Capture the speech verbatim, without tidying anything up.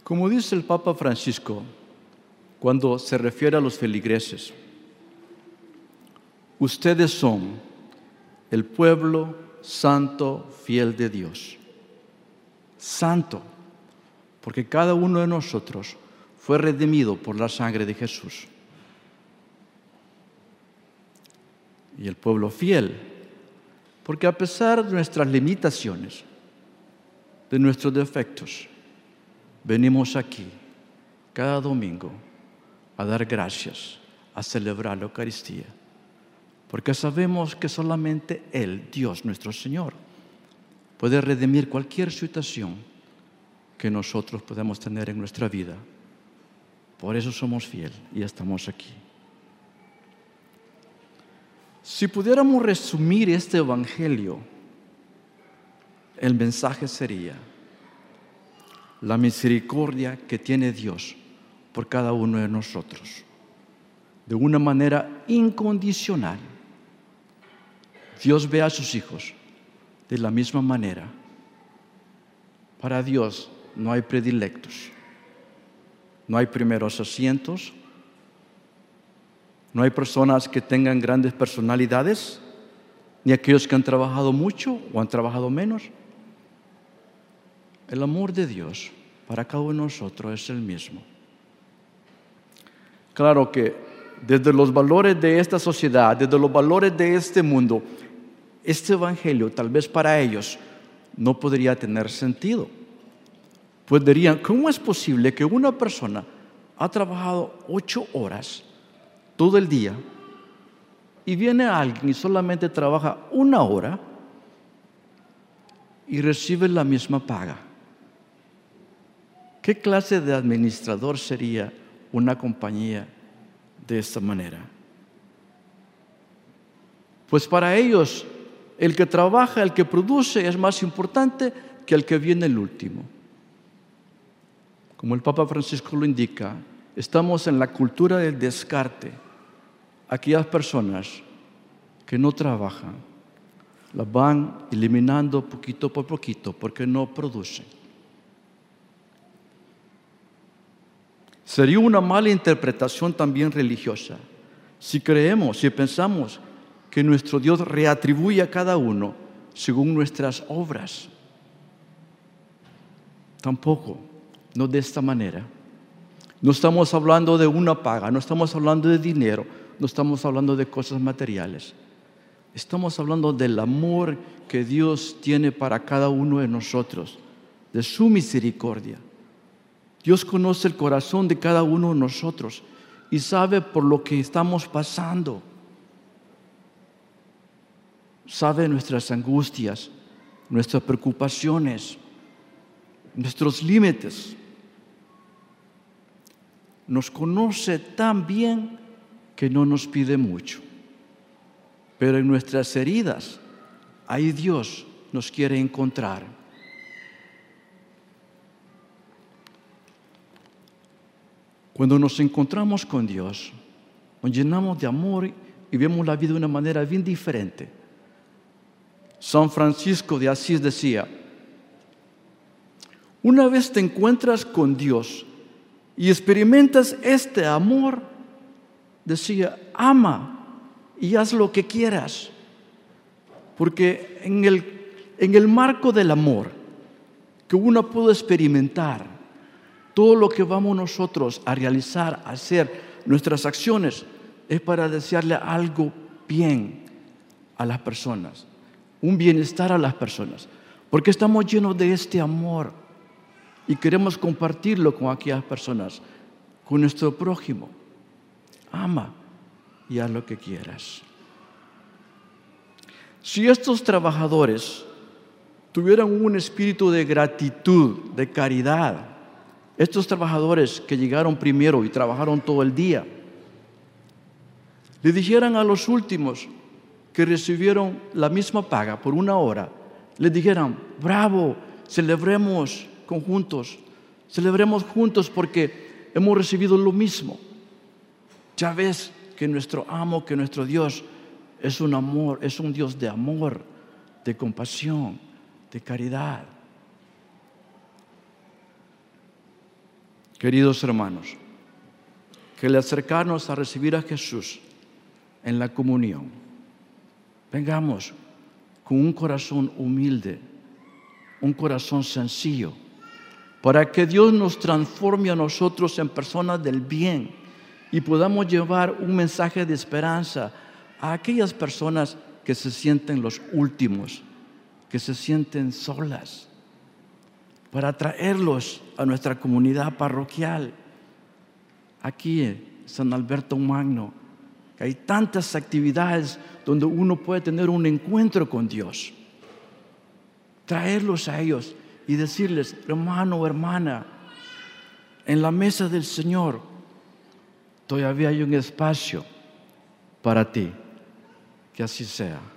Como dice el Papa Francisco cuando se refiere a los feligreses, ustedes son el pueblo santo fiel de Dios. Santo, porque cada uno de nosotros fue redimido por la sangre de Jesús. Y el pueblo fiel, porque a pesar de nuestras limitaciones, de nuestros defectos, venimos aquí cada domingo a dar gracias, a celebrar la Eucaristía, porque sabemos que solamente Él, Dios nuestro Señor, puede redimir cualquier situación que nosotros podemos tener en nuestra vida. Por eso somos fieles y estamos aquí. Si pudiéramos resumir este Evangelio, el mensaje sería la misericordia que tiene Dios por cada uno de nosotros, de una manera incondicional. Dios ve a sus hijos de la misma manera. Para Dios no hay predilectos, no hay primeros asientos, no hay personas que tengan grandes personalidades, ni aquellos que han trabajado mucho o han trabajado menos. El amor de Dios para cada uno de nosotros es el mismo. Claro que desde los valores de esta sociedad, desde los valores de este mundo, este evangelio tal vez para ellos no podría tener sentido. Pues dirían, ¿cómo es posible que una persona ha trabajado ocho horas todo el día y viene alguien y solamente trabaja una hora y recibe la misma paga? ¿Qué clase de administrador sería una compañía de esta manera? Pues para ellos, el que trabaja, el que produce, es más importante que el que viene el último. Como el Papa Francisco lo indica, estamos en la cultura del descarte. Aquellas personas que no trabajan, las van eliminando poquito por poquito porque no producen. Sería una mala interpretación también religiosa si creemos, si pensamos que nuestro Dios reatribuye a cada uno según nuestras obras. Tampoco, no de esta manera. No estamos hablando de una paga, no estamos hablando de dinero, no estamos hablando de cosas materiales. Estamos hablando del amor que Dios tiene para cada uno de nosotros, de su misericordia. Dios conoce el corazón de cada uno de nosotros y sabe por lo que estamos pasando. Sabe nuestras angustias, nuestras preocupaciones, nuestros límites. Nos conoce tan bien que no nos pide mucho. Pero en nuestras heridas, ahí Dios nos quiere encontrar. Cuando nos encontramos con Dios, nos llenamos de amor y vemos la vida de una manera bien diferente. San Francisco de Asís decía, una vez te encuentras con Dios y experimentas este amor, decía, ama y haz lo que quieras. Porque en el, en el marco del amor que uno puede experimentar, todo lo que vamos nosotros a realizar, a hacer, nuestras acciones, es para desearle algo bien a las personas, un bienestar a las personas, porque estamos llenos de este amor y queremos compartirlo con aquellas personas, con nuestro prójimo. Ama y haz lo que quieras. Si estos trabajadores tuvieran un espíritu de gratitud, de caridad, estos trabajadores que llegaron primero y trabajaron todo el día, le dijeran a los últimos que recibieron la misma paga por una hora, les dijeran, bravo, celebremos conjuntos, celebremos juntos porque hemos recibido lo mismo. Ya ves que nuestro amo, que nuestro Dios es un amor, es un Dios de amor, de compasión, de caridad. Queridos hermanos, que al acercarnos a recibir a Jesús en la comunión, vengamos con un corazón humilde, un corazón sencillo, para que Dios nos transforme a nosotros en personas del bien y podamos llevar un mensaje de esperanza a aquellas personas que se sienten los últimos, que se sienten solas, para traerlos a nuestra comunidad parroquial, aquí en San Alberto Magno. Hay tantas actividades donde uno puede tener un encuentro con Dios. Traerlos a ellos y decirles: hermano o hermana, en la mesa del Señor todavía hay un espacio para ti. Que así sea.